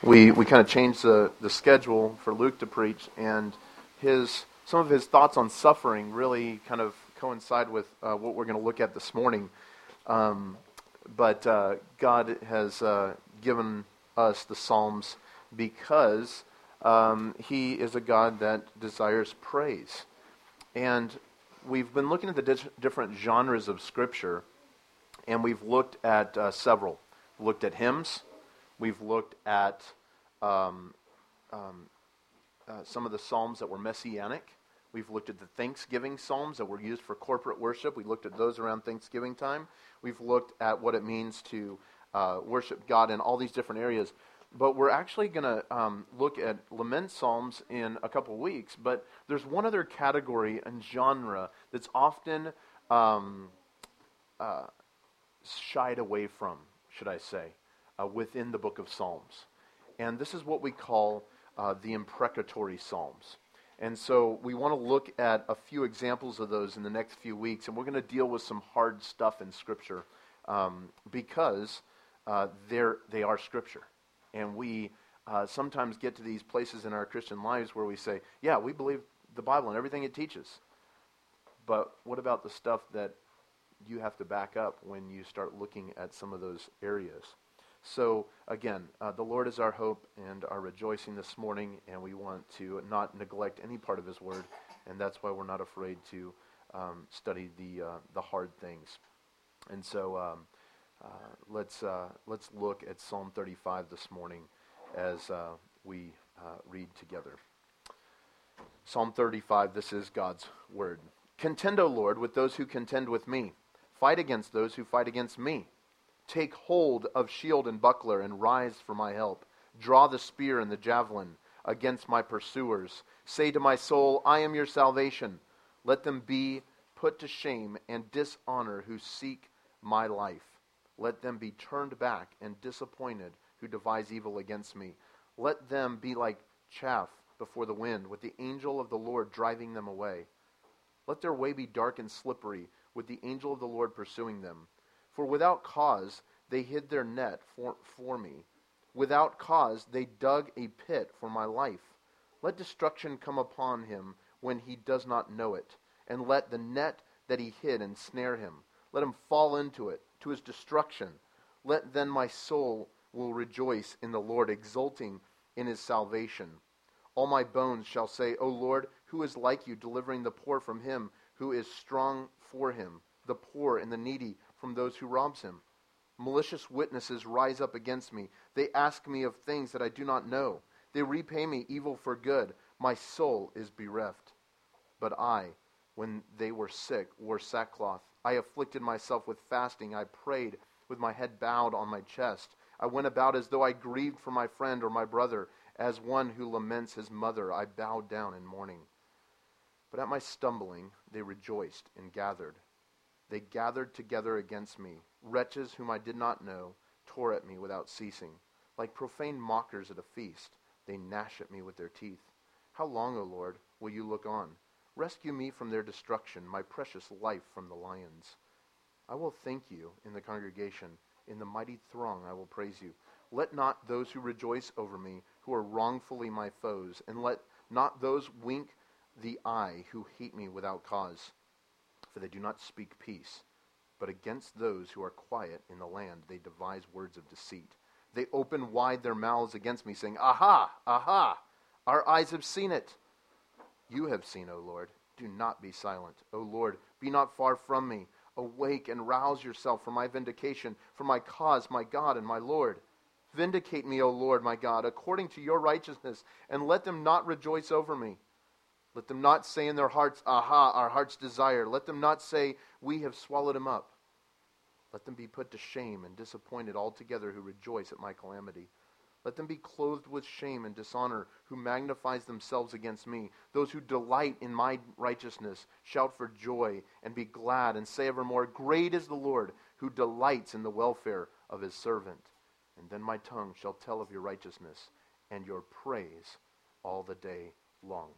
we kind of changed the schedule for Luke to preach, and some of his thoughts on suffering really kind of coincide with what we're going to look at this morning. But God has given us the Psalms because He is a God that desires praise. And we've been looking at the different genres of Scripture, and we've looked at several. We've looked at hymns. We've looked at some of the Psalms that were messianic. We've looked at the Thanksgiving Psalms that were used for corporate worship. We looked at those around Thanksgiving time. We've looked at what it means to worship God in all these different areas. But we're actually going to look at lament psalms in a couple weeks. But there's one other category and genre that's often shied away from, should I say, within the book of Psalms. And this is what we call the imprecatory psalms. And so we want to look at a few examples of those in the next few weeks. And we're going to deal with some hard stuff in Scripture because they are Scripture. And we sometimes get to these places in our Christian lives where we say, yeah, we believe the Bible and everything it teaches. But what about the stuff that you have to back up when you start looking at some of those areas? So, again, the Lord is our hope and our rejoicing this morning, and we want to not neglect any part of His Word, and that's why we're not afraid to study the hard things. And so let's look at Psalm 35 this morning as we read together. Psalm 35, this is God's Word. Contend, O Lord, with those who contend with me. Fight against those who fight against me. Take hold of shield and buckler and rise for my help. Draw the spear and the javelin against my pursuers. Say to my soul, I am your salvation. Let them be put to shame and dishonor who seek my life. Let them be turned back and disappointed who devise evil against me. Let them be like chaff before the wind, with the angel of the Lord driving them away. Let their way be dark and slippery, with the angel of the Lord pursuing them. For without cause they hid their net for me. Without cause they dug a pit for my life. Let destruction come upon him when he does not know it, and let the net that he hid ensnare him. Let him fall into it, to his destruction. Let then my soul will rejoice in the Lord, exulting in his salvation. All my bones shall say, O Lord, who is like you, delivering the poor from him who is strong for him, the poor and the needy from those who robs him. Malicious witnesses rise up against me. They ask me of things that I do not know. They repay me evil for good. My soul is bereft. But I, when they were sick, wore sackcloth. I afflicted myself with fasting. I prayed with my head bowed on my chest. I went about as though I grieved for my friend or my brother. As one who laments his mother, I bowed down in mourning. But at my stumbling, they rejoiced and gathered. They gathered together against me. Wretches whom I did not know tore at me without ceasing. Like profane mockers at a feast, they gnash at me with their teeth. How long, O Lord, will you look on? Rescue me from their destruction, my precious life from the lions. I will thank you in the congregation. In the mighty throng I will praise you. Let not those who rejoice over me, who are wrongfully my foes, and let not those wink the eye who hate me without cause. For they do not speak peace, but against those who are quiet in the land they devise words of deceit. They open wide their mouths against me, saying, Aha! Aha! Our eyes have seen it. You have seen, O Lord. Do not be silent. O Lord, be not far from me. Awake and rouse yourself for my vindication, for my cause, my God and my Lord. Vindicate me, O Lord, my God, according to your righteousness, and let them not rejoice over me. Let them not say in their hearts, Aha, our heart's desire. Let them not say, we have swallowed him up. Let them be put to shame and disappointed altogether who rejoice at my calamity. Let them be clothed with shame and dishonor who magnifies themselves against me. Those who delight in my righteousness shout for joy and be glad and say evermore, Great is the Lord who delights in the welfare of his servant. And then my tongue shall tell of your righteousness and your praise all the day long.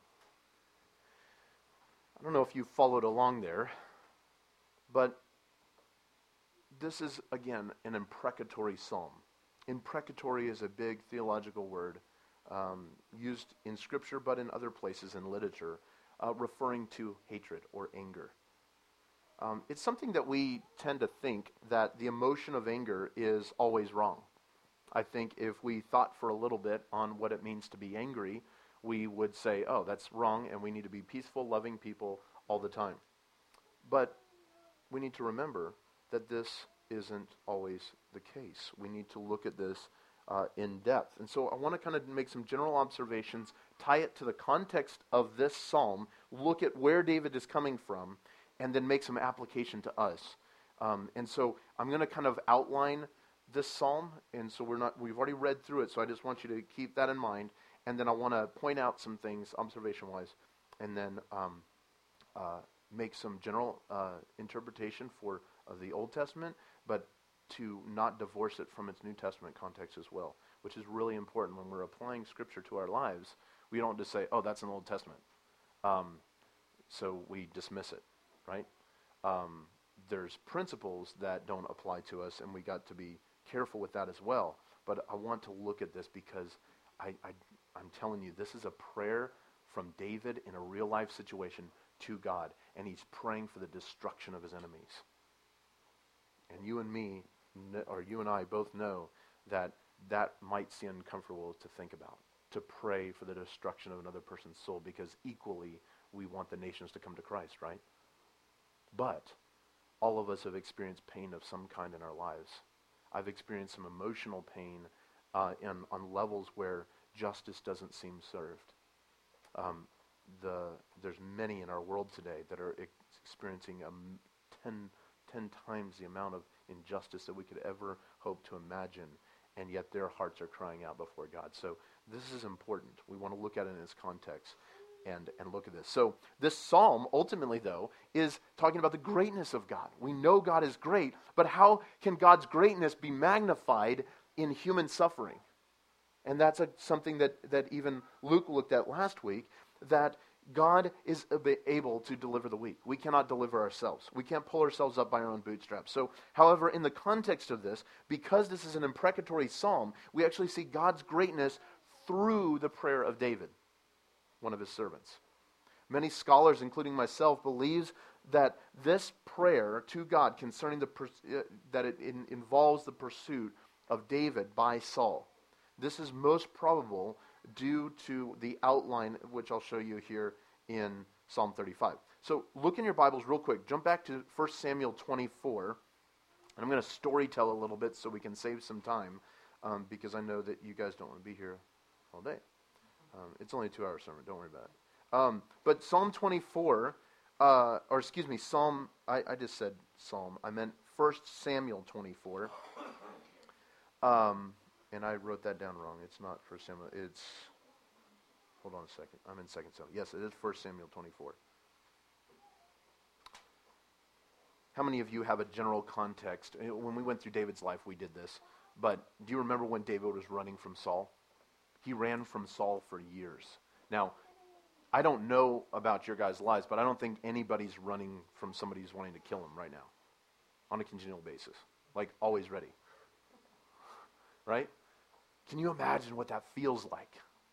I don't know if you followed along there, but this is, again, an imprecatory psalm. Imprecatory is a big theological word used in Scripture, but in other places in literature, referring to hatred or anger. It's something that we tend to think that the emotion of anger is always wrong. I think if we thought for a little bit on what it means to be angry, we would say, oh, that's wrong, and we need to be peaceful, loving people all the time. But we need to remember that this isn't always the case. We need to look at this in depth. And so I want to kind of make some general observations, tie it to the context of this psalm, look at where David is coming from, and then make some application to us. And so I'm going to kind of outline this psalm, and so we've already read through it, so I just want you to keep that in mind, and then I want to point out some things observation-wise, and then make some general interpretation for the Old Testament, but to not divorce it from its New Testament context as well, which is really important when we're applying Scripture to our lives. We don't just say, oh, that's an Old Testament, so we dismiss it, right? There's principles that don't apply to us, and we got to be careful with that as well. But I want to look at this because I'm telling you, this is a prayer from David in a real life situation to God, and he's praying for the destruction of his enemies. And you and me, or you and I both know that that might seem uncomfortable to think about, to pray for the destruction of another person's soul, because equally we want the nations to come to Christ, right? But all of us have experienced pain of some kind in our lives. I've experienced some emotional pain on levels where justice doesn't seem served. There's many in our world today that are experiencing 10 times the amount of injustice that we could ever hope to imagine, and yet their hearts are crying out before God. So this is important. We want to look at it in its context and look at this. So this psalm, ultimately, though, is talking about the greatness of God. We know God is great, but how can God's greatness be magnified in human suffering? And that's something that even Luke looked at last week, that God is able to deliver the weak. We cannot deliver ourselves. We can't pull ourselves up by our own bootstraps. So, however, in the context of this, because this is an imprecatory psalm, we actually see God's greatness through the prayer of David, one of his servants. Many scholars, including myself, believes that this prayer to God concerning that it involves the pursuit of David by Saul. This is most probable due to the outline, which I'll show you here in Psalm 35. So look in your Bibles real quick. Jump back to 1 Samuel 24. And I'm going to story tell a little bit so we can save some time, because I know that you guys don't want to be here all day. It's only a 2-hour sermon. Don't worry about it. But Psalm 24, I just said Psalm. I meant 1 Samuel 24. And I wrote that down wrong. It's not 1 Samuel. It's, hold on a second. I'm in 2 Samuel. Yes, it is 1 Samuel 24. How many of you have a general context? When we went through David's life, we did this. But do you remember when David was running from Saul? He ran from Saul for years. Now, I don't know about your guys' lives, but I don't think anybody's running from somebody who's wanting to kill him right now on a continual basis. Like, always ready. Right? Can you imagine what that feels like?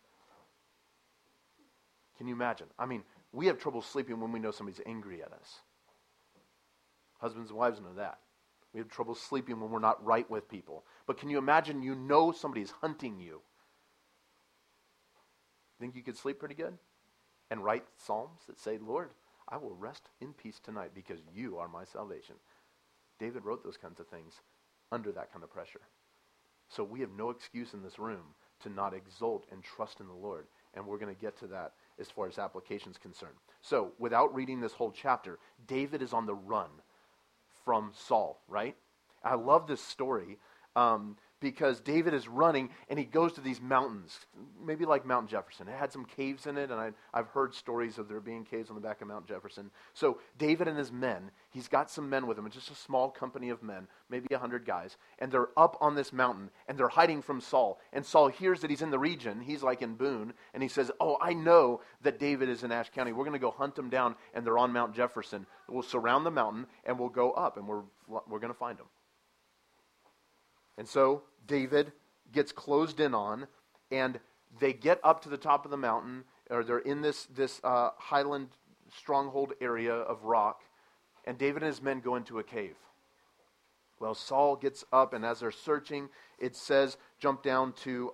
Can you imagine? I mean, we have trouble sleeping when we know somebody's angry at us. Husbands and wives know that. We have trouble sleeping when we're not right with people. But can you imagine you know somebody's hunting you? Think you could sleep pretty good? And write psalms that say, Lord, I will rest in peace tonight because you are my salvation. David wrote those kinds of things under that kind of pressure. So we have no excuse in this room to not exult and trust in the Lord. And we're going to get to that as far as application is concerned. So without reading this whole chapter, David is on the run from Saul, right? I love this story because David is running and he goes to these mountains, maybe like Mount Jefferson. It had some caves in it, and I've heard stories of there being caves on the back of Mount Jefferson. So David and his men, he's got some men with him. It's just a small company of men, maybe 100 guys, and they're up on this mountain, and they're hiding from Saul. And Saul hears that he's in the region. He's like in Boone, and he says, oh, I know that David is in Ashe County. We're going to go hunt him down, and they're on Mount Jefferson. We'll surround the mountain, and we'll go up, and we're going to find him. And so David gets closed in on, and they get up to the top of the mountain, or they're in this highland stronghold area of rock, and David and his men go into a cave. Well, Saul gets up, and as they're searching, it says, jump down to,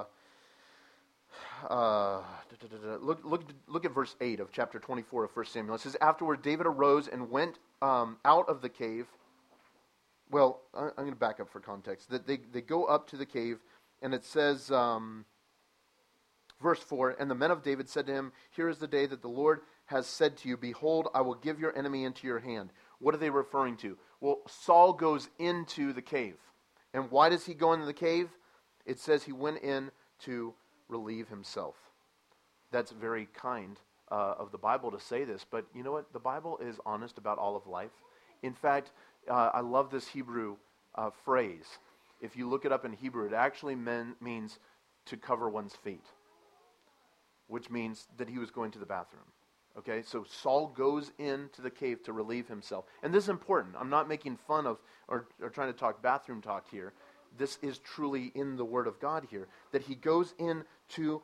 look at verse 8 of chapter 24 of 1 Samuel. It says, afterward David arose and went out of the cave. Well, I'm going to back up for context. That they go up to the cave, and it says, verse 4, and the men of David said to him, here is the day that the Lord has said to you, behold, I will give your enemy into your hand. What are they referring to? Well, Saul goes into the cave. And why does he go into the cave? It says he went in to relieve himself. That's very kind of the Bible to say this, but you know what? The Bible is honest about all of life. In fact, I love this Hebrew phrase. If you look it up in Hebrew, it actually means to cover one's feet, which means that he was going to the bathroom. Okay, so Saul goes into the cave to relieve himself. And this is important. I'm not making fun of or trying to talk bathroom talk here. This is truly in the Word of God here. That he goes in to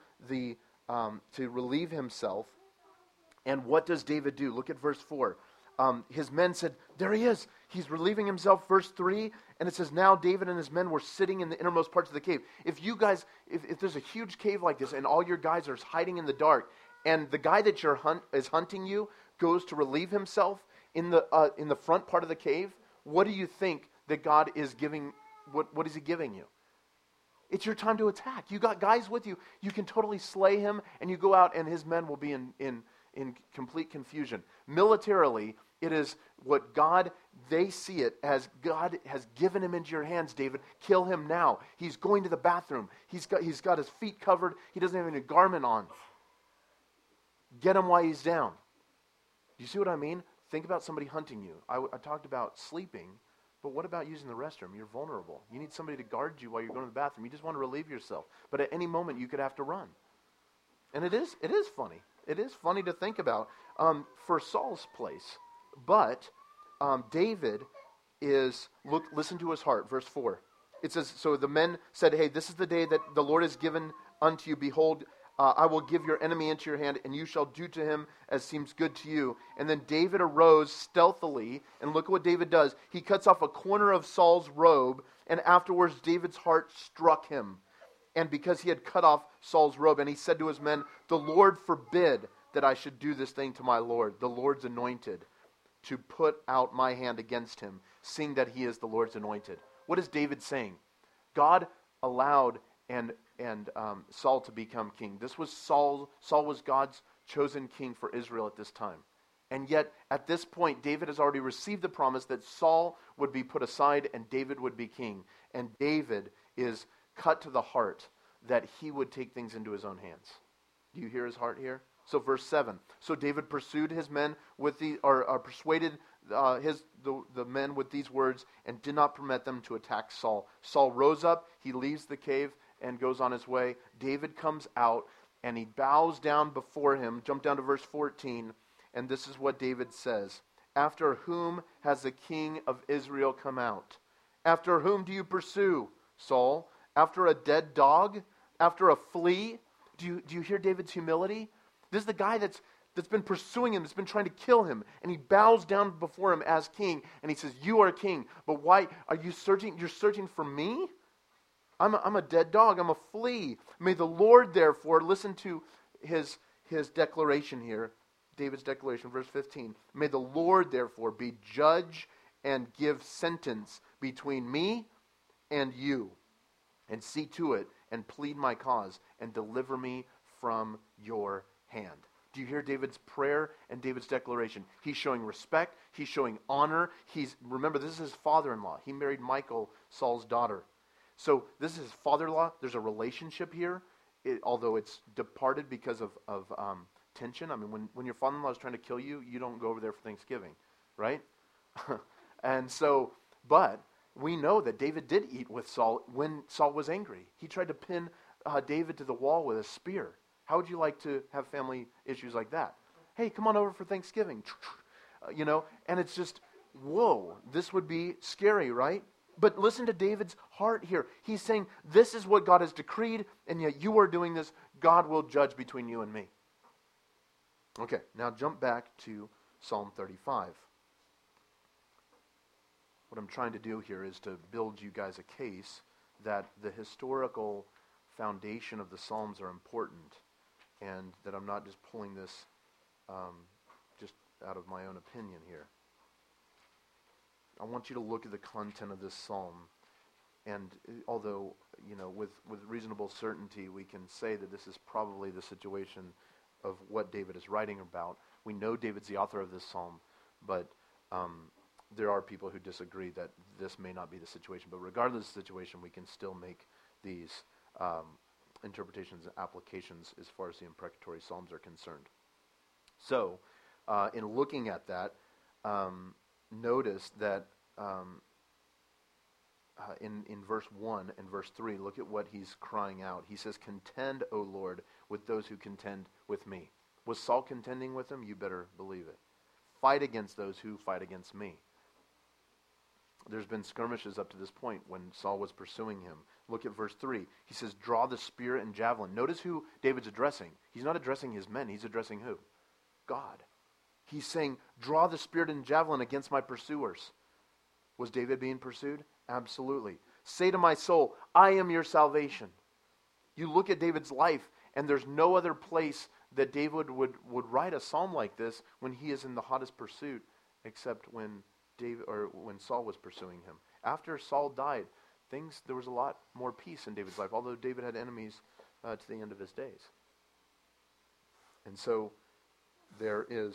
relieve himself. And what does David do? Look at verse 4. His men said, there he is. He's relieving himself. Verse 3, and it says, now David and his men were sitting in the innermost parts of the cave. If you guys, if there's a huge cave like this and all your guys are hiding in the dark, and the guy that is hunting you goes to relieve himself in the front part of the cave, what do you think that God is giving? What is he giving you? It's your time to attack. You got guys with you. You can totally slay him, and you go out, and his men will be in complete confusion. Militarily, it is what God, they see it as God has given him into your hands, David. Kill him now. He's going to the bathroom. He's got his feet covered. He doesn't have any garment on. Get him while he's down. Do you see what I mean? Think about somebody hunting you. I talked about sleeping, but what about using the restroom? You're vulnerable. You need somebody to guard you while you're going to the bathroom. You just want to relieve yourself. But at any moment, you could have to run. And it is funny. It is funny to think about for Saul's place. But David listen to his heart. Verse 4. It says, so the men said, hey, this is the day that the Lord has given unto you. Behold, I will give your enemy into your hand, and you shall do to him as seems good to you. And then David arose stealthily, and look at what David does. He cuts off a corner of Saul's robe, and afterwards David's heart struck him. And because he had cut off Saul's robe, and he said to his men, the Lord forbid that I should do this thing to my Lord, the Lord's anointed, to put out my hand against him, seeing that he is the Lord's anointed. What is David saying? God allowed and Saul to become king. This was Saul was God's chosen king for Israel at this time. And yet, at this point, David has already received the promise that Saul would be put aside and David would be king. And David is cut to the heart that he would take things into his own hands. Do you hear his heart here? So verse 7. So David pursued his men persuaded the men with these words and did not permit them to attack Saul. Saul rose up, he leaves the cave and goes on his way. David comes out and he bows down before him. Jump down to verse 14, and this is what David says. After whom has the king of Israel come out? After whom do you pursue, Saul? After a dead dog? After a flea? Do you hear David's humility? This is the guy that's been pursuing him, that's been trying to kill him, and he bows down before him as king, and he says, you are king, but why are you searching? You're searching for me? I'm a dead dog. I'm a flea. May the Lord, therefore, listen to his declaration here, David's declaration, verse 15. May the Lord, therefore, be judge and give sentence between me and you, and see to it, and plead my cause, and deliver me from your hand. Do you hear David's prayer and David's declaration? He's showing respect. He's showing honor. Remember, this is his father-in-law. He married Michal, Saul's daughter. So this is his father-in-law. There's a relationship here, although it's departed because of tension. I mean, when your father-in-law is trying to kill you, you don't go over there for Thanksgiving, right? And so, but we know that David did eat with Saul when Saul was angry. He tried to pin David to the wall with a spear. How would you like to have family issues like that? Hey, come on over for Thanksgiving. And it's just, whoa, this would be scary, right? But listen to David's heart here. He's saying, this is what God has decreed, and yet you are doing this. God will judge between you and me. Okay, now jump back to Psalm 35. What I'm trying to do here is to build you guys a case that the historical foundation of the Psalms are important, and that I'm not just pulling this just out of my own opinion here. I want you to look at the content of this psalm, and although, with reasonable certainty we can say that this is probably the situation of what David is writing about. We know David's the author of this psalm, but there are people who disagree that this may not be the situation. But regardless of the situation, we can still make these interpretations and applications as far as the imprecatory psalms are concerned. So, in looking at that, notice that in verse 1 and verse 3, look at what he's crying out. He says, "Contend, O Lord, with those who contend with me." Was Saul contending with him? You better believe it. Fight against those who fight against me. There's been skirmishes up to this point when Saul was pursuing him. Look at verse 3. He says, "Draw the spear and javelin." Notice who David's addressing. He's not addressing his men. He's addressing who? God. He's saying, draw the spear and javelin against my pursuers. Was David being pursued? Absolutely. Say to my soul, I am your salvation. You look at David's life, and there's no other place that David would write a psalm like this when he is in the hottest pursuit, except when Saul was pursuing him. After Saul died, there was a lot more peace in David's life, although David had enemies to the end of his days. And so there is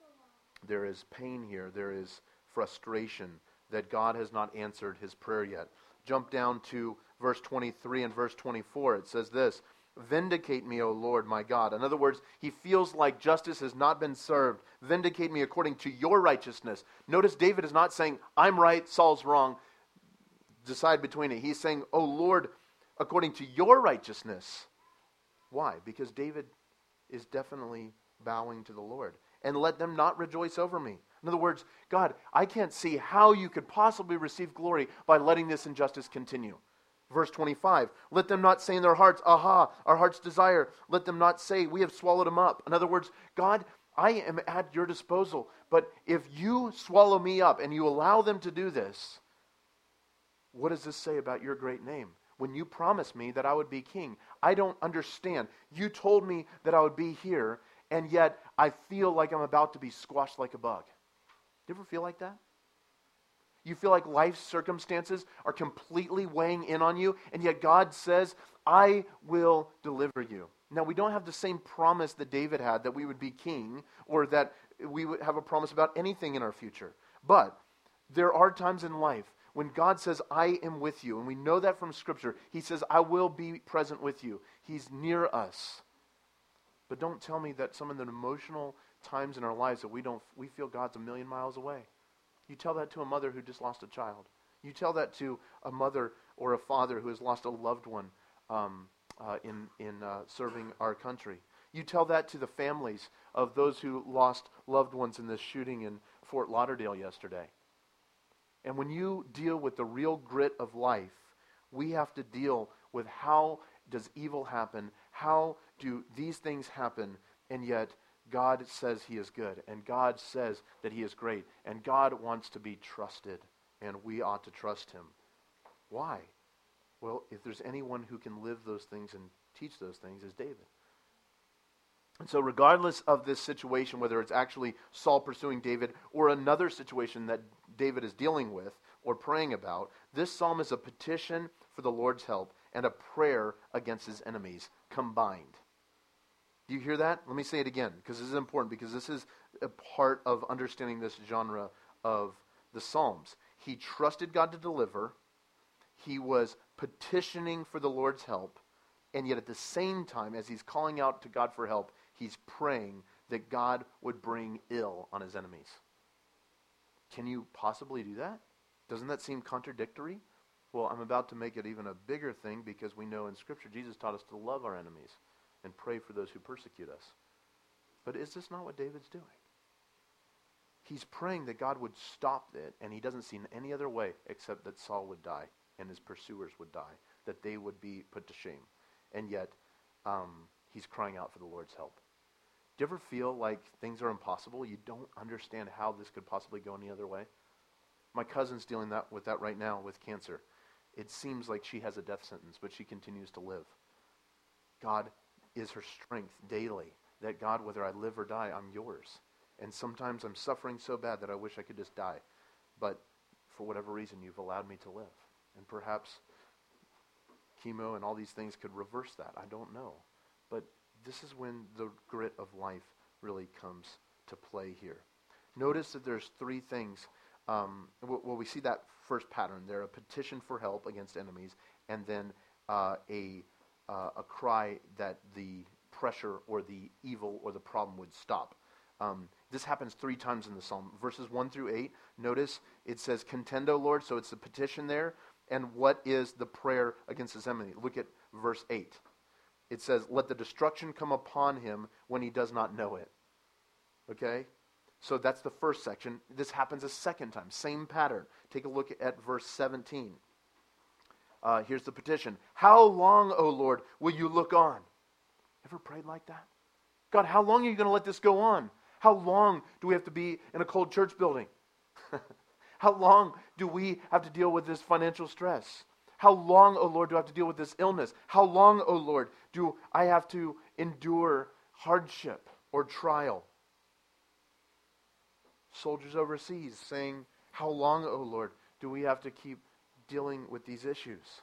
pain here. There is frustration that God has not answered his prayer yet. Jump down to verse 23 and verse 24. It says this, "Vindicate me, O Lord, my God." In other words, he feels like justice has not been served. Vindicate me according to your righteousness. Notice David is not saying, I'm right, Saul's wrong. Decide between it. He's saying, "O Lord, according to your righteousness." Why? Because David is definitely bowing to the Lord. "And let them not rejoice over me." In other words, God, I can't see how you could possibly receive glory by letting this injustice continue. Verse 25, "Let them not say in their hearts, aha, our heart's desire. Let them not say, we have swallowed him up." In other words, God, I am at your disposal. But if you swallow me up and you allow them to do this, what does this say about your great name? When you promised me that I would be king, I don't understand. You told me that I would be here, and yet I feel like I'm about to be squashed like a bug. Do you ever feel like that? You feel like life's circumstances are completely weighing in on you, and yet God says, I will deliver you. Now, we don't have the same promise that David had that we would be king, or that we would have a promise about anything in our future. But there are times in life when God says, I am with you, and we know that from Scripture. He says, I will be present with you. He's near us. But don't tell me that some of the emotional times in our lives that we feel God's a million miles away. You tell that to a mother who just lost a child. You tell that to a mother or a father who has lost a loved one in serving our country. You tell that to the families of those who lost loved ones in this shooting in Fort Lauderdale yesterday. And when you deal with the real grit of life, we have to deal with how does evil happen, how do these things happen, and yet God says he is good, and God says that he is great, and God wants to be trusted, and we ought to trust him. Why? Well, if there's anyone who can live those things and teach those things, is David. And so regardless of this situation, whether it's actually Saul pursuing David or another situation that David is dealing with or praying about, this psalm is a petition for the Lord's help and a prayer against his enemies combined. Do you hear that? Let me say it again, because this is important, because this is a part of understanding this genre of the Psalms. He trusted God to deliver. He was petitioning for the Lord's help. And yet at the same time, as he's calling out to God for help, he's praying that God would bring ill on his enemies. Can you possibly do that? Doesn't that seem contradictory? Well, I'm about to make it even a bigger thing, because we know in Scripture Jesus taught us to love our enemies and pray for those who persecute us. But is this not what David's doing? he's praying that God would stop it, and he doesn't see any other way except that Saul would die and his pursuers would die, that they would be put to shame. And yet, he's crying out for the Lord's help. Do you ever feel like things are impossible? You don't understand how this could possibly go any other way? My cousin's dealing with that right now with cancer. It seems like she has a death sentence, but she continues to live. God is her strength daily. That God, whether I live or die, I'm yours. And sometimes I'm suffering so bad that I wish I could just die. But for whatever reason, you've allowed me to live. And perhaps chemo and all these things could reverse that. I don't know. But this is when the grit of life really comes to play here. Notice that there's three things. We see that first pattern there, a petition for help against enemies, and then a cry that the pressure or the evil or the problem would stop. This happens 3 times in the psalm. Verses 1 through 8, notice it says, "Contend, O Lord," so it's the petition there. And what is the prayer against his enemy? Look at verse 8. It says, "Let the destruction come upon him when he does not know it." Okay? So that's the first section. This happens a second time. Same pattern. Take a look at verse 17. Here's the petition. "How long, O Lord, will you look on?" Ever prayed like that? God, how long are you going to let this go on? How long do we have to be in a cold church building? How long do we have to deal with this financial stress? How long, O Lord, do I have to deal with this illness? How long, O Lord, do I have to endure hardship or trial? Soldiers overseas saying, "How long, O Lord, do we have to keep dealing with these issues?"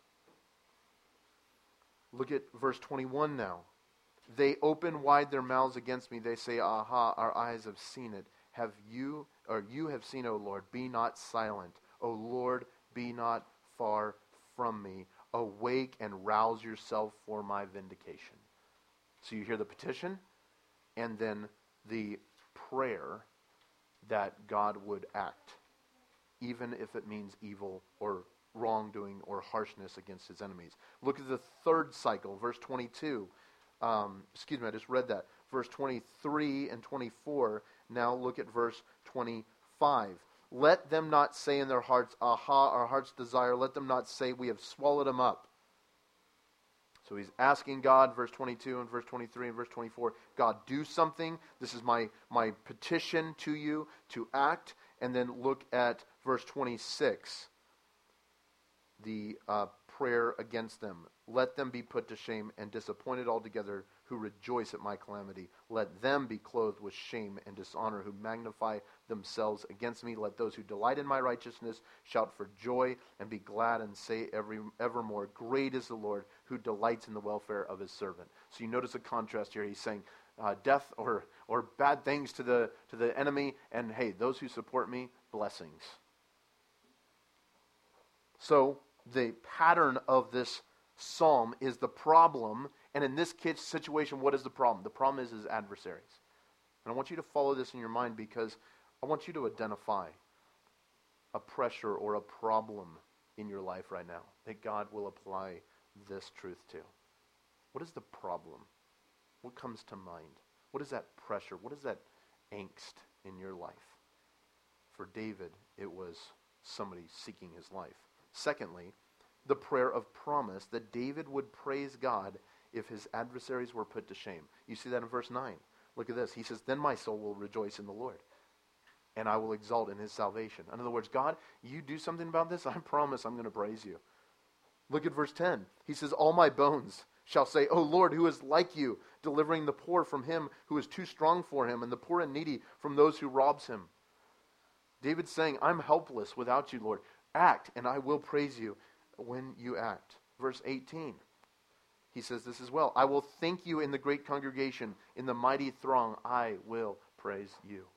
Look at verse 21 now. "They open wide their mouths against me. They say, 'Aha, our eyes have seen it. You have seen, O Lord, be not silent. O Lord, be not far from me. Awake and rouse yourself for my vindication.'" So you hear the petition, and then the prayer that God would act, even if it means evil or wrongdoing or harshness against his enemies. Look at the third cycle, verse 22. I just read that. Verse 23 and 24. Now look at verse 25. "Let them not say in their hearts, 'Aha, our heart's desire.' Let them not say, 'We have swallowed him up.'" So he's asking God, verse 22 and verse 23 and verse 24, "God, do something. This is my petition to you to act." And then look at verse 26, the prayer against them. "Let them be put to shame and disappointed altogether who rejoice at my calamity. Let them be clothed with shame and dishonor who magnify themselves against me. Let those who delight in my righteousness shout for joy and be glad and say evermore, 'Great is the Lord who delights in the welfare of his servant.'" So you notice a contrast here. He's saying death or bad things to the enemy, and hey, those who support me, blessings. So the pattern of this psalm is the problem, and in this kid's situation, what is the problem? The problem is his adversaries. And I want you to follow this in your mind because I want you to identify a pressure or a problem in your life right now that God will apply this truth to. What is the problem? What comes to mind? What is that pressure? What is that angst in your life? For David, it was somebody seeking his life. Secondly, the prayer of promise that David would praise God if his adversaries were put to shame. You see that in verse 9. Look at this. He says, "Then my soul will rejoice in the Lord, and I will exult in his salvation." In other words, God, you do something about this, I promise I'm going to praise you. Look at verse 10. He says, "All my bones shall say, 'O Lord, who is like you, delivering the poor from him who is too strong for him, and the poor and needy from those who robs him.'" David's saying, "I'm helpless without you, Lord. Act, and I will praise you when you act." Verse 18, he says this as well. "I will thank you in the great congregation. In the mighty throng, I will praise you."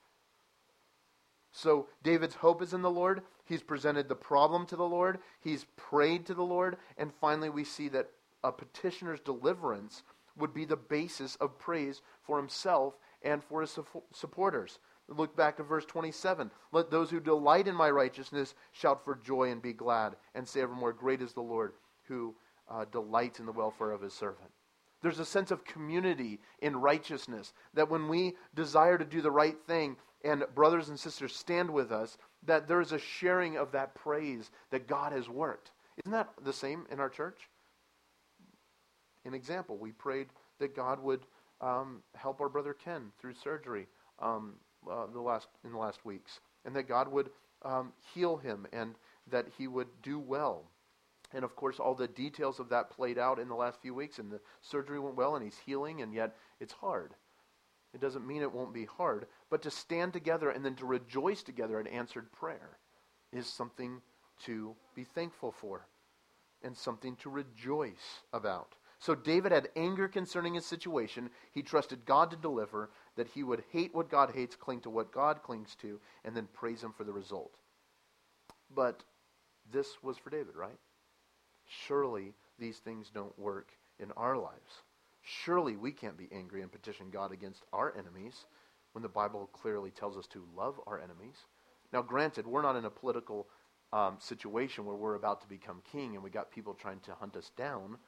So David's hope is in the Lord. He's presented the problem to the Lord. He's prayed to the Lord. And finally, we see that a petitioner's deliverance would be the basis of praise for himself and for his supporters. Look back to verse 27. "Let those who delight in my righteousness shout for joy and be glad, and say evermore, 'Great is the Lord who delights in the welfare of his servant.'" There's a sense of community in righteousness, that when we desire to do the right thing and brothers and sisters stand with us, that there's a sharing of that praise that God has worked. Isn't that the same in our church? An example, we prayed that God would help our brother Ken through surgery in the last weeks, and that God would heal him and that he would do well. And of course, all the details of that played out in the last few weeks, and the surgery went well, and he's healing, and yet it's hard. It doesn't mean it won't be hard, but to stand together and then to rejoice together at answered prayer is something to be thankful for and something to rejoice about. So David had anger concerning his situation. He trusted God to deliver, that he would hate what God hates, cling to what God clings to, and then praise him for the result. But this was for David, right? Surely these things don't work in our lives. Surely we can't be angry and petition God against our enemies when the Bible clearly tells us to love our enemies. Now granted, we're not in a political situation where we're about to become king and we got people trying to hunt us down.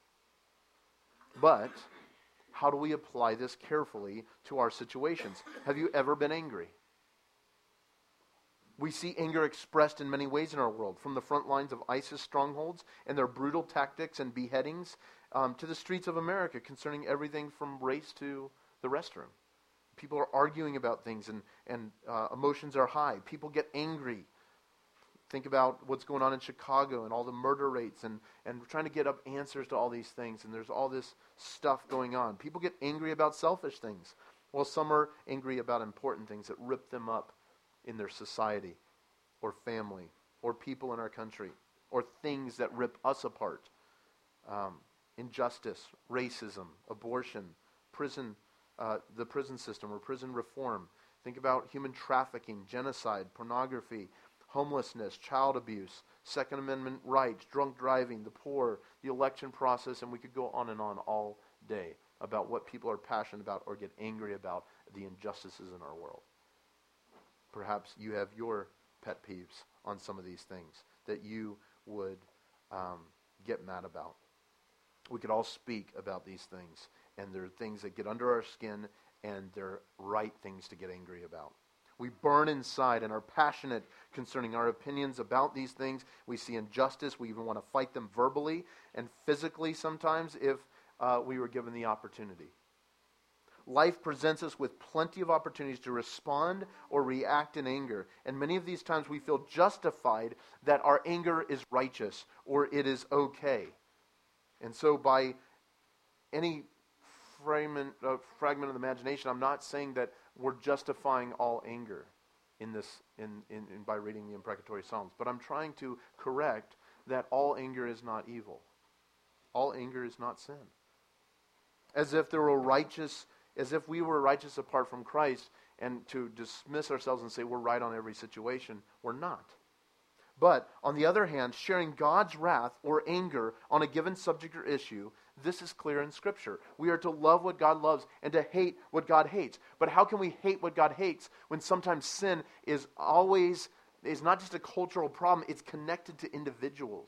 But how do we apply this carefully to our situations? Have you ever been angry? We see anger expressed in many ways in our world, from the front lines of ISIS strongholds and their brutal tactics and beheadings to the streets of America concerning everything from race to the restroom. People are arguing about things and emotions are high. People get angry. Think about what's going on in Chicago and all the murder rates and trying to get up answers to all these things, and there's all this stuff going on. People get angry about selfish things, while some are angry about important things that rip them up in their society or family or people in our country or things that rip us apart. Injustice, racism, abortion, prison, the prison system or prison reform. Think about human trafficking, genocide, pornography, homelessness, child abuse, Second Amendment rights, drunk driving, the poor, the election process, and we could go on and on all day about what people are passionate about or get angry about the injustices in our world. Perhaps you have your pet peeves on some of these things that you would get mad about. We could all speak about these things, and there are things that get under our skin, and they're right things to get angry about. We burn inside and are passionate concerning our opinions about these things. We see injustice. We even want to fight them verbally and physically sometimes if we were given the opportunity. Life presents us with plenty of opportunities to respond or react in anger. And many of these times we feel justified that our anger is righteous or it is okay. And so by any fragment of the imagination, I'm not saying that we're justifying all anger in this by reading the imprecatory Psalms. But I'm trying to correct that all anger is not evil. All anger is not sin. As if we were righteous apart from Christ, and to dismiss ourselves and say we're right on every situation, we're not. But, on the other hand, sharing God's wrath or anger on a given subject or issue, this is clear in Scripture. We are to love what God loves and to hate what God hates. But how can we hate what God hates when sometimes sin is not just a cultural problem, it's connected to individuals.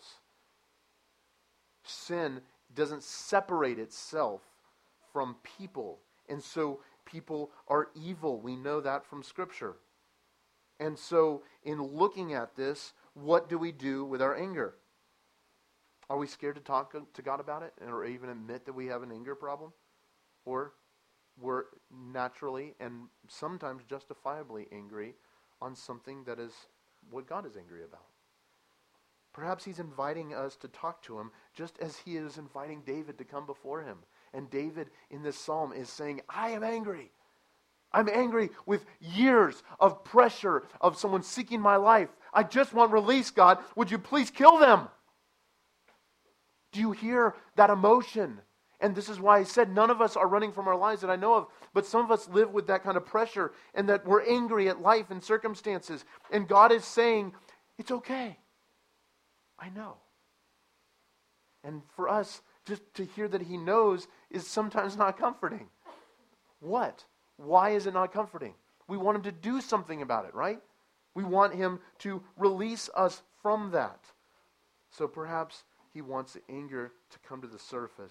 Sin doesn't separate itself from people. And so people are evil. We know that from Scripture. And so in looking at this, what do we do with our anger? Are we scared to talk to God about it or even admit that we have an anger problem? Or we're naturally and sometimes justifiably angry on something that is what God is angry about? Perhaps He's inviting us to talk to Him just as He is inviting David to come before Him. And David in this psalm is saying, I am angry. I'm angry with years of pressure of someone seeking my life. I just want release, God. Would you please kill them? Do you hear that emotion? And this is why I said none of us are running from our lives that I know of, but some of us live with that kind of pressure and that we're angry at life and circumstances. And God is saying, it's okay. I know. And for us, just to hear that He knows is sometimes not comforting. What? Why is it not comforting? We want Him to do something about it, right? We want Him to release us from that. So perhaps He wants the anger to come to the surface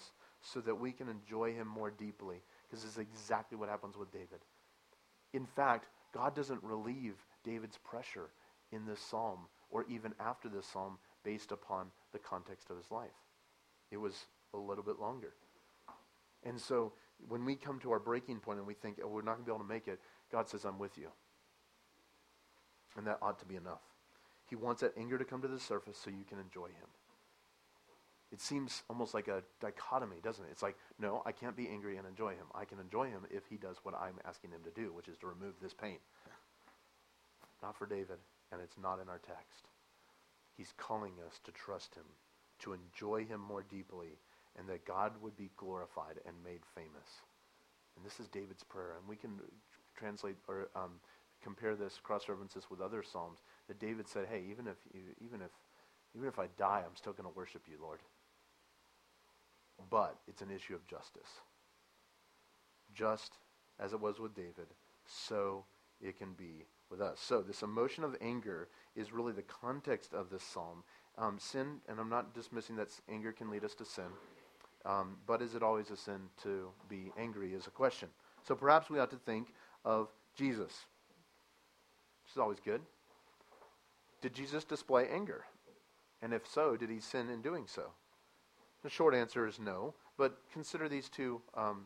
so that we can enjoy him more deeply. Because this is exactly what happens with David. In fact, God doesn't relieve David's pressure in this psalm or even after this psalm based upon the context of his life. It was a little bit longer. And so when we come to our breaking point and we think, oh, we're not going to be able to make it, God says, I'm with you. And that ought to be enough. He wants that anger to come to the surface so you can enjoy him. It seems almost like a dichotomy, doesn't it? It's like, no, I can't be angry and enjoy him. I can enjoy him if he does what I'm asking him to do, which is to remove this pain. Not for David, and it's not in our text. He's calling us to trust him, to enjoy him more deeply, and that God would be glorified and made famous. And this is David's prayer, and we can translate or compare this, cross-reference this with other psalms, that David said, hey, even if I die, I'm still going to worship you, Lord. But it's an issue of justice. Just as it was with David, so it can be with us. So this emotion of anger is really the context of this psalm. Sin, and I'm not dismissing that anger can lead us to sin, but is it always a sin to be angry is a question. So perhaps we ought to think of Jesus. Which is always good. Did Jesus display anger? And if so, did he sin in doing so? The short answer is no, but consider these two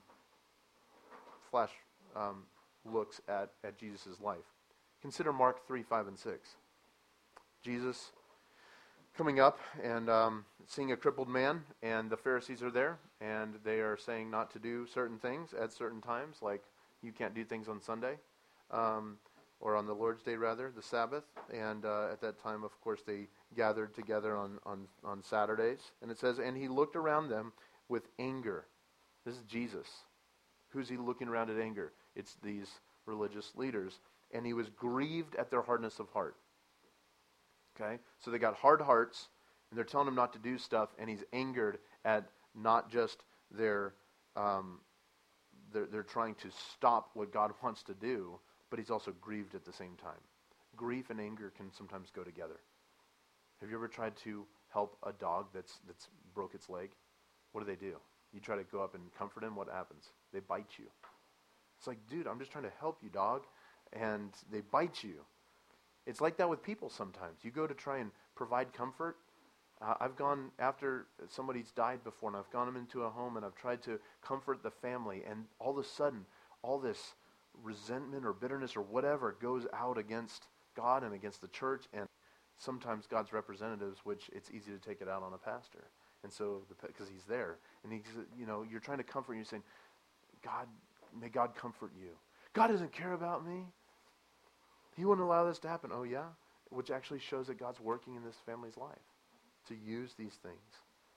flash looks at Jesus' life. Consider Mark 3, 5, and 6. Jesus coming up and seeing a crippled man, and the Pharisees are there, and they are saying not to do certain things at certain times, like you can't do things on Sunday, or on the Lord's Day rather, the Sabbath. And at that time, of course, they gathered together on Saturdays. And it says, and he looked around them with anger. This is Jesus. Who's he looking around at anger? It's these religious leaders. And he was grieved at their hardness of heart. Okay? So they got hard hearts, and they're telling him not to do stuff, and he's angered at not just they're trying to stop what God wants to do, but he's also grieved at the same time. Grief and anger can sometimes go together. Have you ever tried to help a dog that's broke its leg? What do? You try to go up and comfort him, what happens? They bite you. It's like, dude, I'm just trying to help you, dog. And they bite you. It's like that with people sometimes. You go to try and provide comfort. I've gone after somebody's died before, and I've gone into a home, and I've tried to comfort the family, and all of a sudden, all this resentment or bitterness or whatever goes out against God and against the church, and sometimes God's representatives, which it's easy to take it out on a pastor. And so, because he's there, and he's, you're trying to comfort, and you're saying, God, may God comfort you. God doesn't care about me. He wouldn't allow this to happen. Oh yeah? Which actually shows that God's working in this family's life to use these things.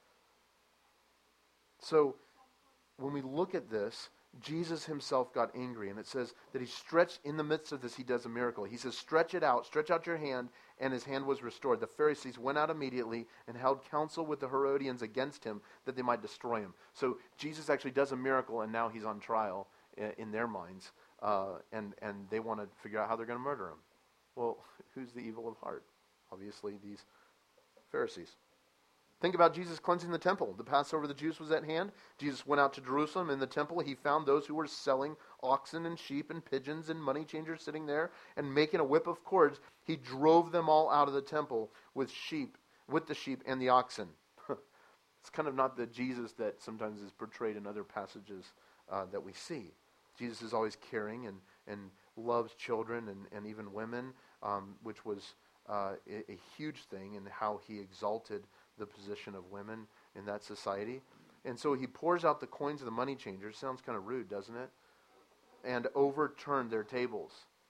So, when we look at this, Jesus himself got angry, and it says that he stretched, in the midst of this, he does a miracle. He says, stretch out your hand, and his hand was restored. The Pharisees went out immediately and held counsel with the Herodians against him that they might destroy him. So Jesus actually does a miracle, and now he's on trial in their minds, and they want to figure out how they're going to murder him. Well, who's the evil of heart? Obviously, these Pharisees. Think about Jesus cleansing the temple. The Passover of the Jews was at hand. Jesus went out to Jerusalem. In the temple, he found those who were selling oxen and sheep and pigeons and money changers sitting there, and making a whip of cords, he drove them all out of the temple with the sheep and the oxen. It's kind of not the Jesus that sometimes is portrayed in other passages that we see. Jesus is always caring and loves children and even women, which was a huge thing in how he exalted the position of women in that society. And so he pours out the coins of the money changers. Sounds kind of rude, doesn't it? And overturned their tables.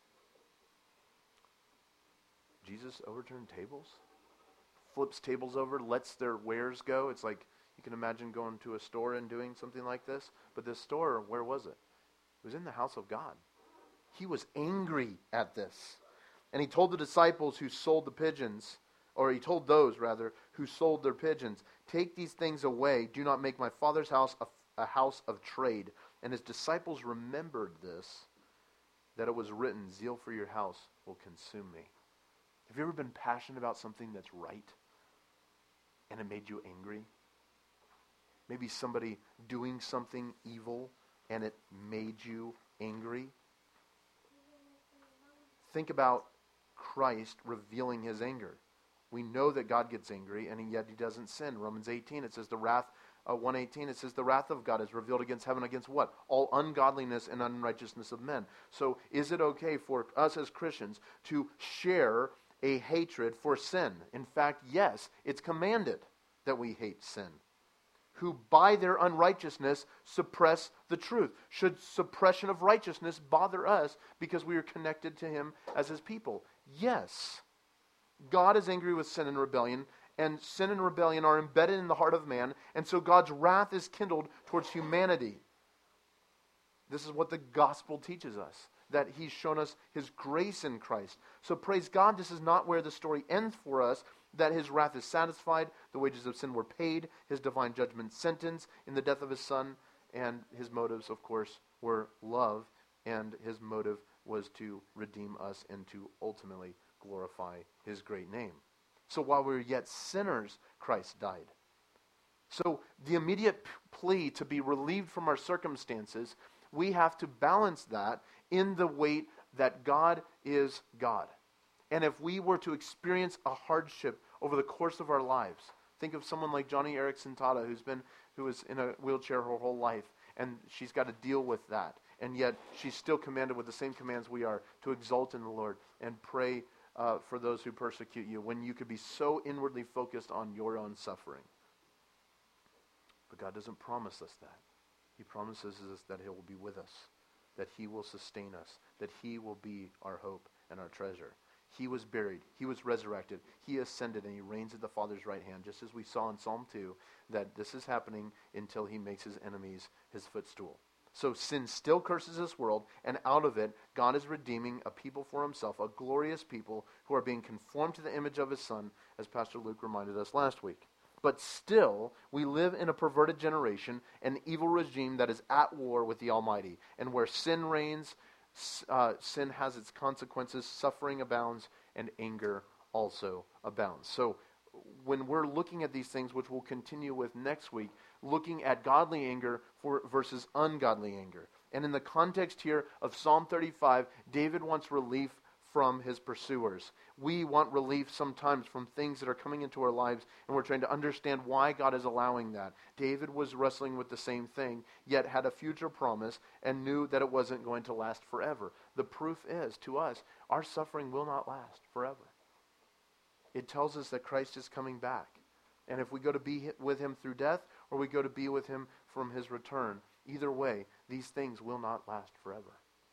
Jesus overturned tables? Flips tables over, lets their wares go. It's like, you can imagine going to a store and doing something like this. But this store, where was it? It was in the house of God. He was angry at this. And he told the disciples who sold the pigeons, or he told those, rather, who sold their pigeons, take these things away. Do not make my Father's house a house of trade. And his disciples remembered this, that it was written, zeal for your house will consume me. Have you ever been passionate about something that's right, and it made you angry? Maybe somebody doing something evil and it made you angry. Think about Christ revealing his anger. We know that God gets angry, and yet he doesn't sin. Romans 18, it says the wrath, 1:18, it says the wrath of God is revealed against heaven, against what? All ungodliness and unrighteousness of men. So is it okay for us as Christians to share a hatred for sin? In fact, yes, it's commanded that we hate sin. Who by their unrighteousness suppress the truth. Should suppression of righteousness bother us because we are connected to him as his people? Yes. God is angry with sin and rebellion, and sin and rebellion are embedded in the heart of man, and so God's wrath is kindled towards humanity. This is what the gospel teaches us, that he's shown us his grace in Christ. So praise God, this is not where the story ends for us, that his wrath is satisfied, the wages of sin were paid, his divine judgment sentence in the death of his Son, and his motives, of course, were love, and his motive was to redeem us and to ultimately glorify his great name. So while we were yet sinners, Christ died. So the immediate plea to be relieved from our circumstances, we have to balance that in the weight that God is God. And if we were to experience a hardship over the course of our lives, think of someone like Johnny Erickson Tada, who was in a wheelchair her whole life, and she's got to deal with that. And yet she's still commanded with the same commands we are to exalt in the Lord and pray for those who persecute you, when you could be so inwardly focused on your own suffering. But God doesn't promise us that. He promises us that he will be with us, that he will sustain us, that he will be our hope and our treasure. He was buried, he was resurrected, he ascended, and he reigns at the Father's right hand, just as we saw in Psalm 2, that this is happening until he makes his enemies his footstool. So sin still curses this world, and out of it, God is redeeming a people for himself, a glorious people who are being conformed to the image of his Son, as Pastor Luke reminded us last week. But still, we live in a perverted generation, an evil regime that is at war with the Almighty. And where sin reigns, sin has its consequences, suffering abounds, and anger also abounds. So when we're looking at these things, which we'll continue with next week, looking at godly anger versus ungodly anger. And in the context here of Psalm 35, David wants relief from his pursuers. We want relief sometimes from things that are coming into our lives, and we're trying to understand why God is allowing that. David was wrestling with the same thing, yet had a future promise and knew that it wasn't going to last forever. The proof is, to us, our suffering will not last forever. It tells us that Christ is coming back. And if we go to be with him through death, or we go to be with him from his return, either way, these things will not last forever.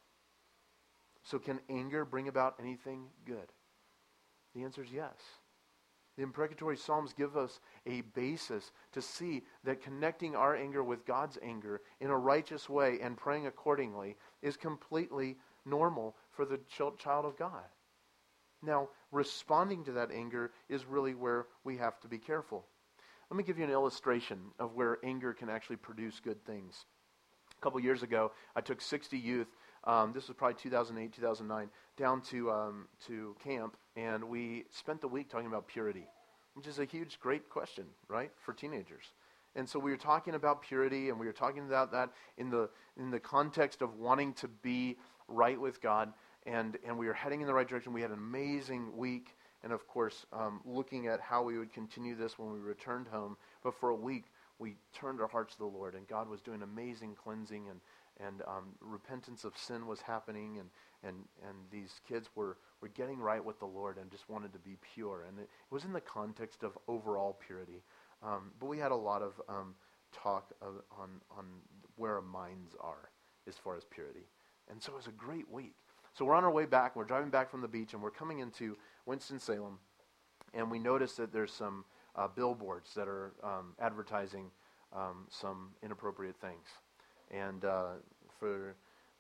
So can anger bring about anything good? The answer is yes. The imprecatory Psalms give us a basis to see that connecting our anger with God's anger in a righteous way and praying accordingly is completely normal for the child of God. Now, responding to that anger is really where we have to be careful. Let me give you an illustration of where anger can actually produce good things. A couple years ago, I took 60 youth, this was probably 2008, 2009, down to camp, and we spent the week talking about purity, which is a huge, great question, right, for teenagers. And so we were talking about purity, and we were talking about that in the context of wanting to be right with God, and we were heading in the right direction. We had an amazing week, and of course, looking at how we would continue this when we returned home. But for a week, we turned our hearts to the Lord, and God was doing amazing cleansing, and repentance of sin was happening, and these kids were getting right with the Lord and just wanted to be pure. And it was in the context of overall purity. But we had a lot of talk on where our minds are as far as purity. And so it was a great week. So we're on our way back, we're driving back from the beach, and we're coming into Winston-Salem, and we notice that there's some billboards that are advertising some inappropriate things. And for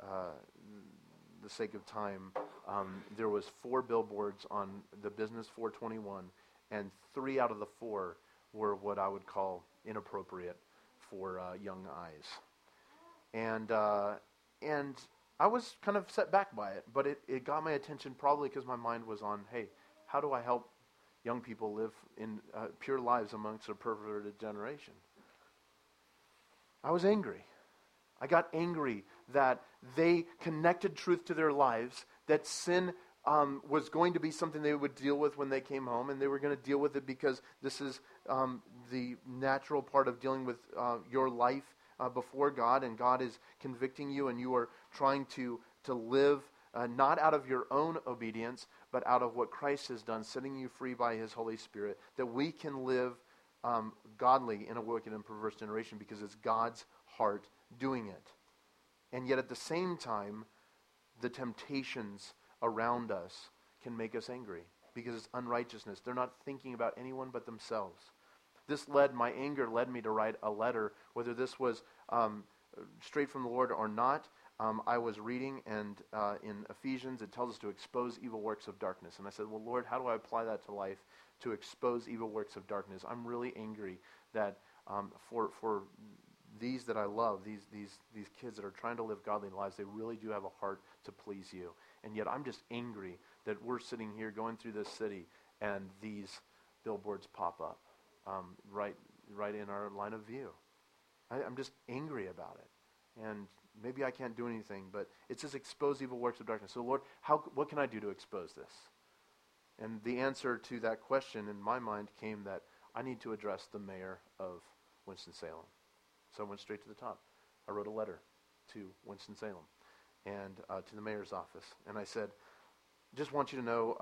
the sake of time, there was 4 billboards on the Business 421, and 3 out of the 4 were what I would call inappropriate for young eyes. And I was kind of set back by it, but it got my attention probably because my mind was on, hey, how do I help young people live in pure lives amongst a perverted generation? I was angry. I got angry that they connected truth to their lives, that sin was going to be something they would deal with when they came home, and they were going to deal with it because this is the natural part of dealing with your life before God, and God is convicting you, and you are trying to live not out of your own obedience, but out of what Christ has done, setting you free by His Holy Spirit, that we can live godly in a wicked and perverse generation because it's God's heart doing it. And yet at the same time, the temptations around us can make us angry because it's unrighteousness. They're not thinking about anyone but themselves. My anger led me to write a letter, whether this was straight from the Lord or not. I was reading, and in Ephesians it tells us to expose evil works of darkness. And I said, well, Lord, how do I apply that to life, to expose evil works of darkness? I'm really angry that for these that I love, these kids that are trying to live godly lives, they really do have a heart to please you. And yet I'm just angry that we're sitting here going through this city and these billboards pop up right in our line of view. I'm just angry about it. And maybe I can't do anything, but it says expose evil works of darkness. So Lord, what can I do to expose this? And the answer to that question in my mind came that I need to address the mayor of Winston-Salem. So I went straight to the top. I wrote a letter to Winston-Salem and to the mayor's office. And I said, just want you to know,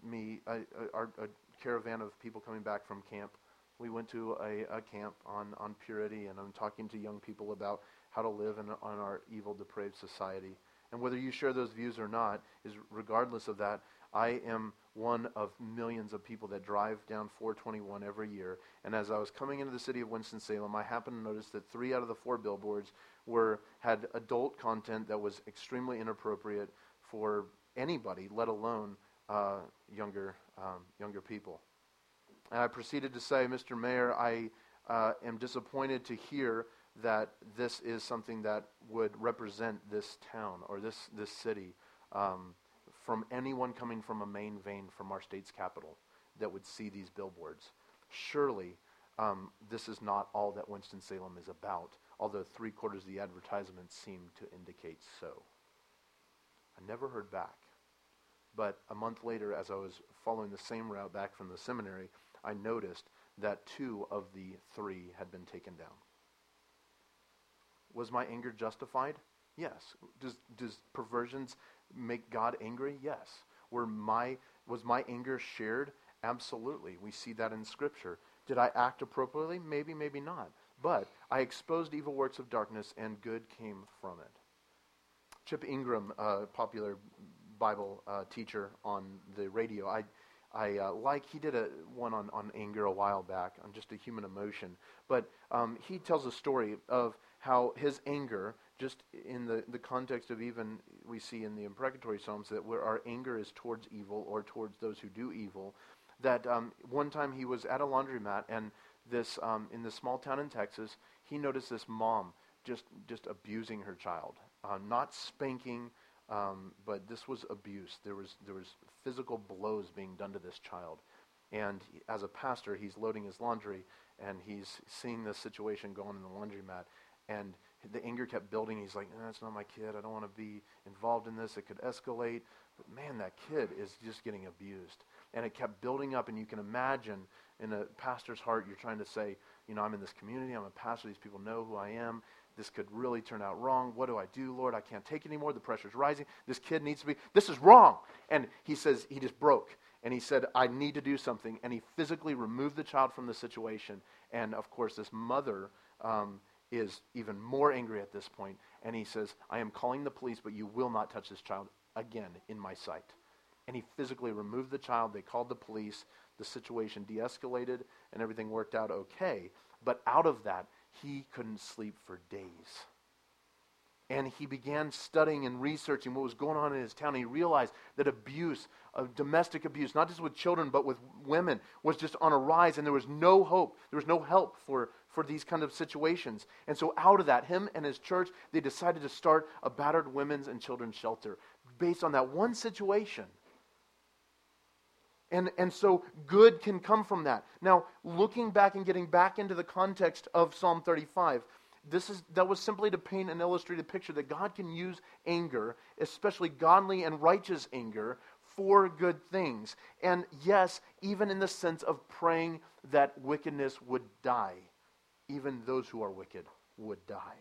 a caravan of people coming back from camp, we went to a camp on purity, and I'm talking to young people about how to live on our evil, depraved society. And whether you share those views or not, is regardless of that, I am one of millions of people that drive down 421 every year. And as I was coming into the city of Winston-Salem, I happened to notice that 3 out of the 4 billboards had adult content that was extremely inappropriate for anybody, let alone younger people. And I proceeded to say, Mr. Mayor, I am disappointed to hear that this is something that would represent this town or this city from anyone coming from a main vein from our state's capital that would see these billboards. Surely this is not all that Winston-Salem is about, although 3/4 of the advertisements seem to indicate so. I never heard back. But a month later, as I was following the same route back from the seminary, I noticed that 2 of the 3 had been taken down. Was my anger justified? Yes. Does perversions make God angry? Yes. Was my anger shared? Absolutely. We see that in Scripture. Did I act appropriately? Maybe, maybe not. But I exposed evil works of darkness, and good came from it. Chip Ingram, a popular Bible teacher on the radio, he did one on anger a while back, on just a human emotion. But he tells a story of how his anger, just in the context of even we see in the imprecatory Psalms, that where our anger is towards evil or towards those who do evil, that one time he was at a laundromat, and this in this small town in Texas, he noticed this mom just abusing her child, not spanking, but this was abuse. There was physical blows being done to this child. And as a pastor, he's loading his laundry, and he's seeing this situation going in the laundromat, and the anger kept building. He's like, that's not my kid. I don't want to be involved in this. It could escalate. But man, that kid is just getting abused. And it kept building up, and you can imagine in a pastor's heart, you're trying to say, I'm in this community. I'm a pastor. These people know who I am. This could really turn out wrong. What do I do, Lord? I can't take it anymore. The pressure's rising. This kid needs to be, this is wrong. And he says, he just broke. And he said, I need to do something. And he physically removed the child from the situation. And of course, this mother is even more angry at this point. And he says, I am calling the police, but you will not touch this child again in my sight. And he physically removed the child. They called the police. The situation de-escalated, and everything worked out okay. But out of that, he couldn't sleep for days. And he began studying and researching what was going on in his town. He realized that abuse, domestic abuse, not just with children, but with women, was just on a rise, and there was no hope. There was no help for these kind of situations. And so out of that, him and his church, they decided to start a battered women's and children's shelter based on that one situation. And so good can come from that. Now, looking back and getting back into the context of Psalm 35, That was simply to paint an illustrated picture that God can use anger, especially godly and righteous anger, for good things. And yes, even in the sense of praying that wickedness would die. Even those who are wicked would die.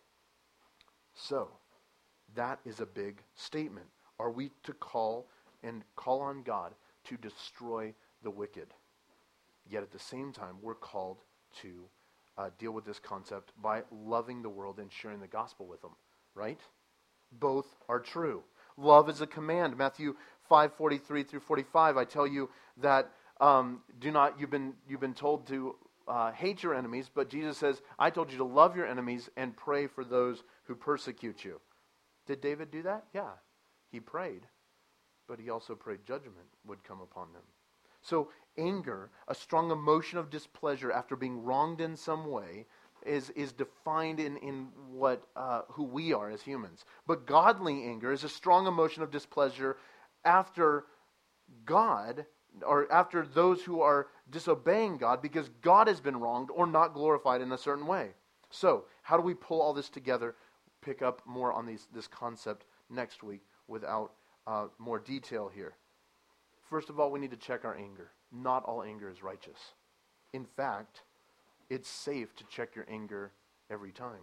So, that is a big statement. Are we to call on God to destroy the wicked? Yet at the same time, we're called to deal with this concept by loving the world and sharing the gospel with them, right? Both are true. Love is a command. Matthew 5:43 through 45. I tell you that you've been told to hate your enemies, but Jesus says, I told you to love your enemies and pray for those who persecute you. Did David do that? Yeah, he prayed, but he also prayed judgment would come upon them. So anger, a strong emotion of displeasure after being wronged in some way, is defined in what who we are as humans. But godly anger is a strong emotion of displeasure after God, or after those who are disobeying God because God has been wronged or not glorified in a certain way. So, how do we pull all this together? Pick up more on this concept next week without more detail here. First of all, we need to check our anger. Not all anger is righteous. In fact, it's safe to check your anger every time.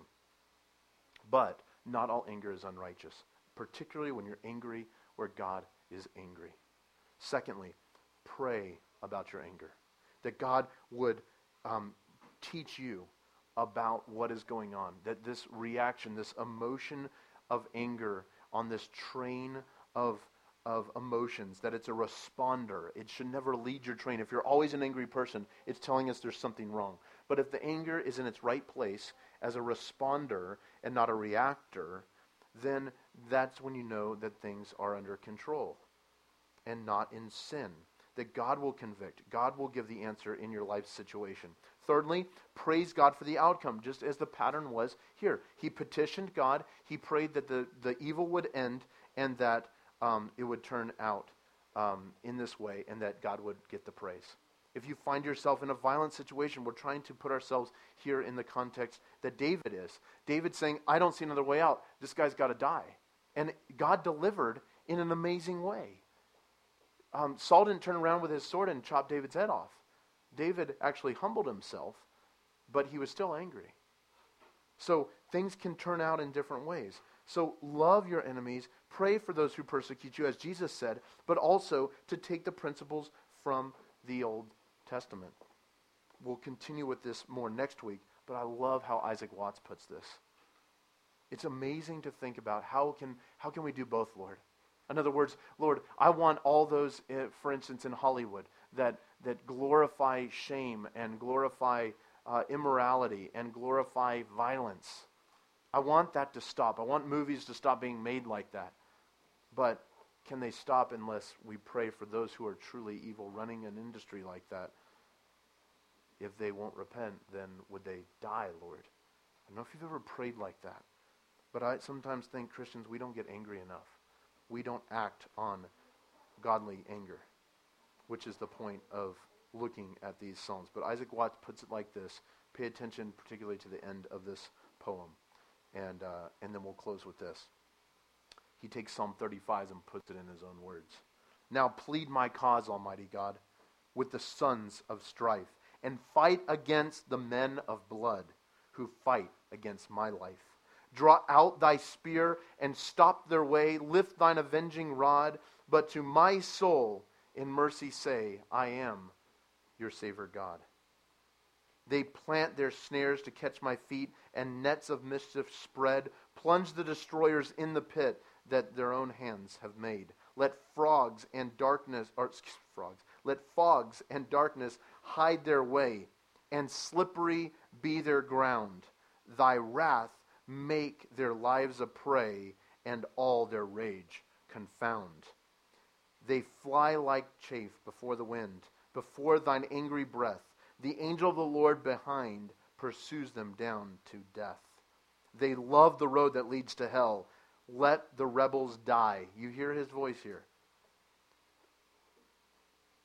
But not all anger is unrighteous, particularly when you're angry where God is angry. Secondly, pray about your anger. That God would teach you about what is going on. That this reaction, this emotion of anger on this train of emotions, that it's a responder. It should never lead your train. If you're always an angry person, it's telling us there's something wrong. But if the anger is in its right place as a responder and not a reactor, then that's when you know that things are under control and not in sin. That God will convict. God will give the answer in your life situation. Thirdly, praise God for the outcome, just as the pattern was here. He petitioned God. He prayed that the evil would end and that it would turn out in this way and that God would get the praise. If you find yourself in a violent situation, we're trying to put ourselves here in the context that David is. David's saying, I don't see another way out. This guy's got to die. And God delivered in an amazing way. Saul didn't turn around with his sword and chop David's head off. David actually humbled himself, but he was still angry. So things can turn out in different ways. So love your enemies, pray for those who persecute you, as Jesus said, but also to take the principles from the Old Testament. We'll continue with this more next week, but I love how Isaac Watts puts this. It's amazing to think about how can we do both, Lord? In other words, Lord, I want all those, for instance, in Hollywood, that glorify shame and glorify immorality and glorify violence. I want that to stop. I want movies to stop being made like that. But can they stop unless we pray for those who are truly evil running an industry like that? If they won't repent, then would they die, Lord? I don't know if you've ever prayed like that. But I sometimes think Christians, we don't get angry enough. We don't act on godly anger, which is the point of looking at these Psalms. But Isaac Watts puts it like this. Pay attention particularly to the end of this poem. And then we'll close with this. He takes Psalm 35 and puts it in his own words. Now plead my cause, Almighty God, with the sons of strife, and fight against the men of blood who fight against my life. Draw out thy spear and stop their way. Lift thine avenging rod. But to my soul in mercy say, I am your Savior God. They plant their snares to catch my feet, and nets of mischief spread. Plunge the destroyers in the pit that their own hands have made. Let fogs and darkness hide their way, and slippery be their ground. Thy wrath make their lives a prey, and all their rage confound. They fly like chaff before the wind, before thine angry breath. The angel of the Lord behind pursues them down to death. They love the road that leads to hell. Let the rebels die. You hear his voice here.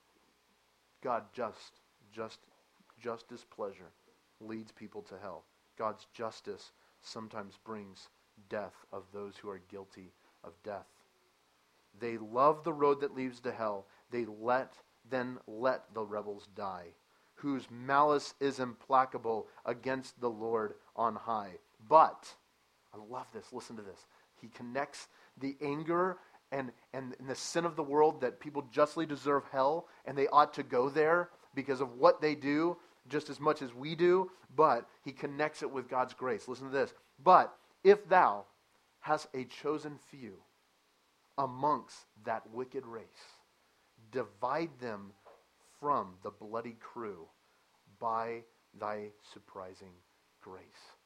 God just displeasure leads people to hell. God's justice sometimes brings death of those who are guilty of death. They love the road that leads to hell. Then let the rebels die, whose malice is implacable against the Lord on high. But, I love this, listen to this. He connects the anger and the sin of the world, that people justly deserve hell, and they ought to go there because of what they do, just as much as we do, but he connects it with God's grace. Listen to this. But if thou hast a chosen few amongst that wicked race, divide them from the bloody crew by thy surprising grace.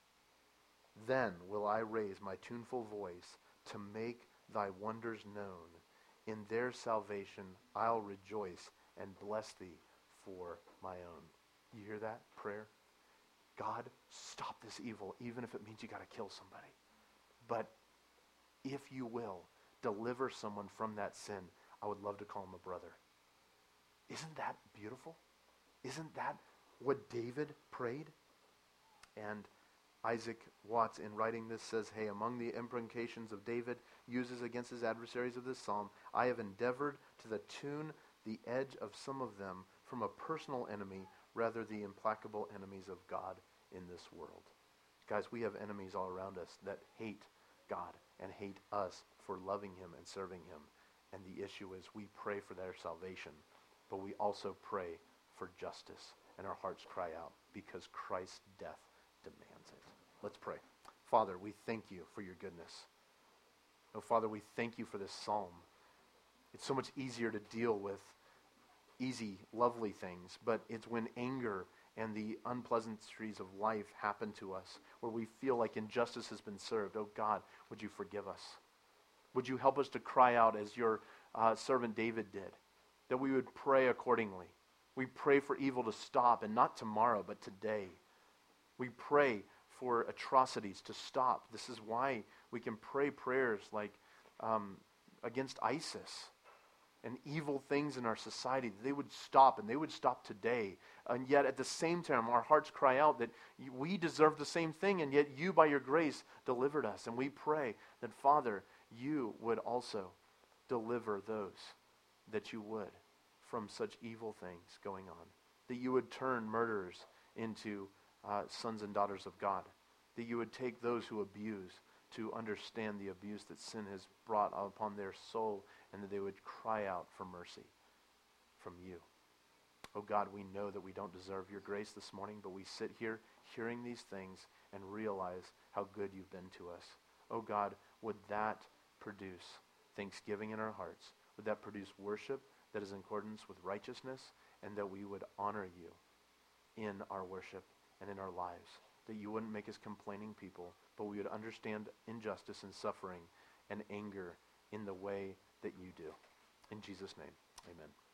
Then will I raise my tuneful voice to make thy wonders known. In their salvation I'll rejoice and bless thee for my own. You hear that prayer? God, stop this evil, even if it means you got to kill somebody. But if you will, deliver someone from that sin, I would love to call him a brother. Isn't that beautiful? Isn't that what David prayed? And Isaac Watts, in writing this, says, hey, among the imprecations of David uses against his adversaries of this psalm, I have endeavored to tune the edge of some of them from a personal enemy, rather the implacable enemies of God in this world. Guys, we have enemies all around us that hate God and hate us for loving him and serving him. And the issue is we pray for their salvation, but we also pray for justice. And our hearts cry out because Christ's death demands it. Let's pray. Father, we thank you for your goodness. Oh, Father, we thank you for this psalm. It's so much easier to deal with easy, lovely things, but it's when anger and the unpleasantries of life happen to us, where we feel like injustice has been served. Oh God, would you forgive us? Would you help us to cry out as your servant David did, that we would pray accordingly. We pray for evil to stop, and not tomorrow, but today. We pray for atrocities to stop. This is why we can pray prayers like against ISIS and evil things in our society. They would stop, and they would stop today. And yet at the same time, our hearts cry out that we deserve the same thing, and yet you, by your grace, delivered us. And we pray that, Father, you would also deliver those that you would from such evil things going on. That you would turn murderers into sons and daughters of God. That you would take those who abuse to understand the abuse that sin has brought upon their soul, and that they would cry out for mercy from you. Oh God, we know that we don't deserve your grace this morning, but we sit here hearing these things and realize how good you've been to us. Oh God, would that produce thanksgiving in our hearts? Would that produce worship that is in accordance with righteousness, and that we would honor you in our worship and in our lives? That you wouldn't make us complaining people, but we would understand injustice and suffering and anger in the way that you do. In Jesus' name, amen.